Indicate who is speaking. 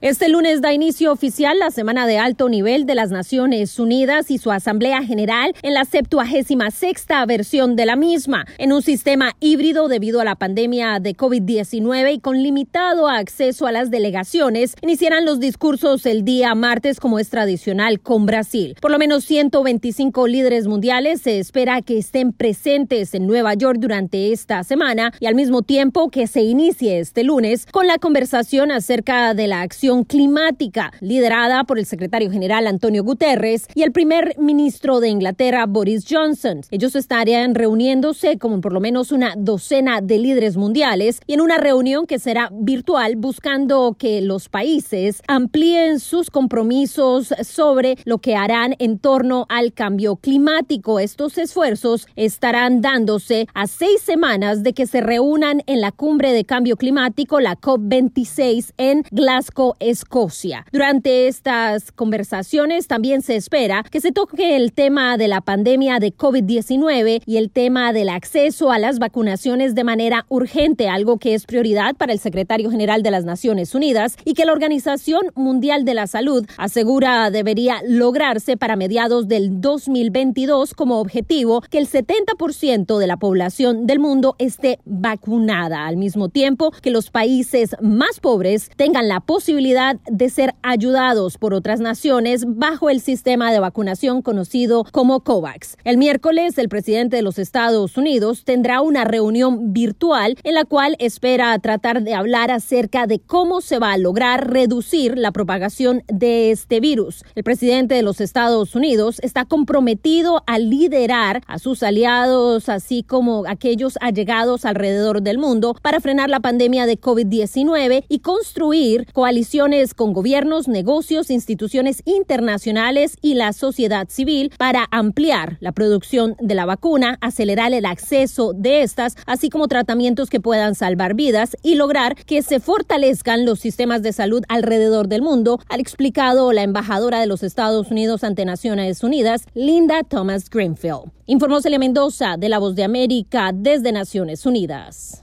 Speaker 1: Este lunes da inicio oficial la Semana de Alto Nivel de las Naciones Unidas y su Asamblea General en la 76ª versión de la misma, en un sistema híbrido debido a la pandemia de COVID-19 y con limitado acceso a las delegaciones. Iniciarán los discursos el día martes, como es tradicional, con Brasil. Por lo menos 125 líderes mundiales se espera que estén presentes en Nueva York durante esta semana y al mismo tiempo que se inicie este lunes con la conversación acerca de la acción climática, liderada por el secretario general Antonio Guterres y el primer ministro de Inglaterra, Boris Johnson. Ellos estarían reuniéndose como por lo menos una docena de líderes mundiales y en una reunión que será virtual, buscando que los países amplíen sus compromisos sobre lo que harán en torno al cambio climático. Estos esfuerzos estarán dándose a 6 semanas de que se reúnan en la cumbre de cambio climático, la COP26, en Glasgow, Escocia. Durante estas conversaciones también se espera que se toque el tema de la pandemia de COVID-19 y el tema del acceso a las vacunaciones de manera urgente, algo que es prioridad para el secretario general de las Naciones Unidas y que la Organización Mundial de la Salud asegura debería lograrse para mediados del 2022 como objetivo que el 70% de la población del mundo esté vacunada, al mismo tiempo que los países más pobres tengan la posibilidad de ser ayudados por otras naciones bajo el sistema de vacunación conocido como COVAX. El miércoles, el presidente de los Estados Unidos tendrá una reunión virtual en la cual espera tratar de hablar acerca de cómo se va a lograr reducir la propagación de este virus. El presidente de los Estados Unidos está comprometido a liderar a sus aliados, así como aquellos allegados alrededor del mundo, para frenar la pandemia de COVID-19 y construir coaliciones con gobiernos, negocios, instituciones internacionales y la sociedad civil para ampliar la producción de la vacuna, acelerar el acceso de estas, así como tratamientos que puedan salvar vidas y lograr que se fortalezcan los sistemas de salud alrededor del mundo, ha explicado la embajadora de los Estados Unidos ante Naciones Unidas, Linda Thomas Greenfield. Informó Celia Mendoza de La Voz de América desde Naciones Unidas.